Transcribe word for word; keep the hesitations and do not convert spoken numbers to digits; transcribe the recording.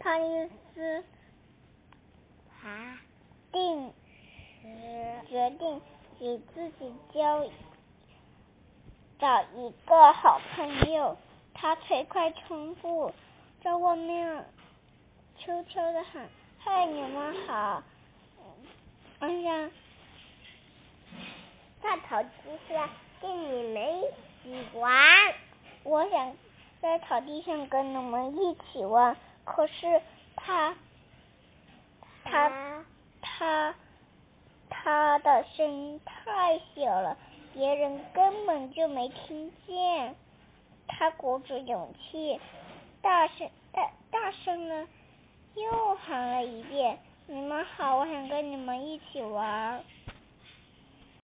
他意思啊， 定是决定给自己交找一个好朋友。他腿快冲步在外面悄悄地喊：嗨，你们好！我想大草地上跟你们一起玩。 我想在草地上跟你们一起玩，可是他他啊他他的声音太小了，别人根本就没听见。他鼓足勇气，大声大大声的又喊了一遍：你们好，我想跟你们一起玩。